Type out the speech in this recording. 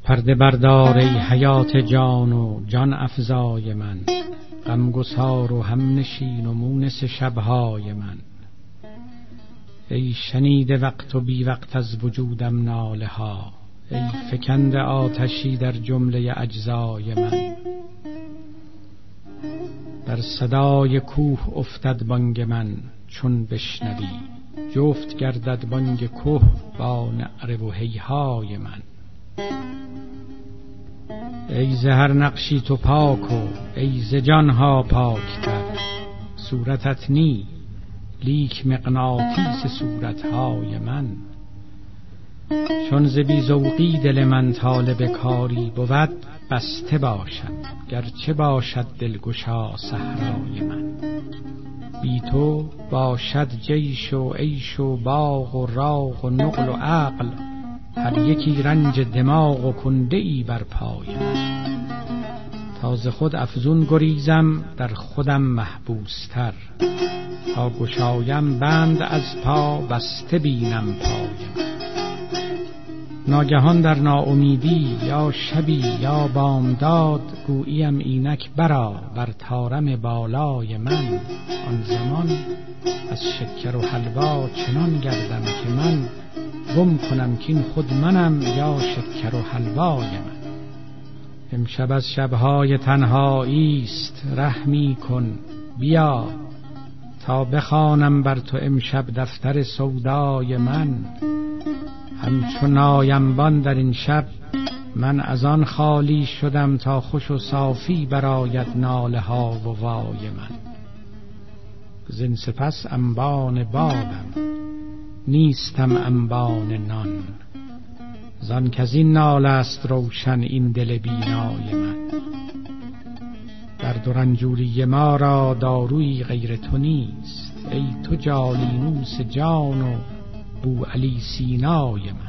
پرده بردار ای حیات جان و جان افزای من، غمگسار و همنشین و مونس شبهای من. ای شنیده وقت و بی وقت از وجودم ناله ها، ای فکنده آتشی در جمله اجزای من. در صدای کوه افتد بانگ من چون بشنوی، جفت گردد بانگ کوه با نعره و هیهای من. ای ز هر نقشی تو پاک و ای ز جانها پاکتر، صورتت نی لیک مغناطیس صورتهای من. چون ز بی ذوقی دل من طالب کاری بود، بسته باشد گرچه باشد دلگشا صحرای من. بی تو باشد جیش و عیش و باغ و راغ و نقل و عقل، هر یکی رنج دماغ و کنده ای بر پای من. تا ز خود افزون گریزم در خودم محبوستر، تا گشایم بند از پا بسته بینم پای من. ناگهان در ناامیدی یا شبی یا بامداد، گوییم اینک برآ بر طارم بالای من. آن زمان از شکر و حلوا چنان گردم که من، گم کنم که این خود منم یا شکر و حلوای من. امشب از شبهای تنهایی است رحمی کن بیا، تا بخوانم بر تو امشب دفتر سودای من. همچو ناینبان در این شب من از آن خالی شدم، تا خوش و صافی برآید ناله ها و وای من. زین سپس انبان بادم نیستم انبان نان، زان کزین ناله است روشن این دل بینای من. درد و رنجوری ما را دارویی غیر تو نیست، ای تو جالینوس جان و بو علی سینای من.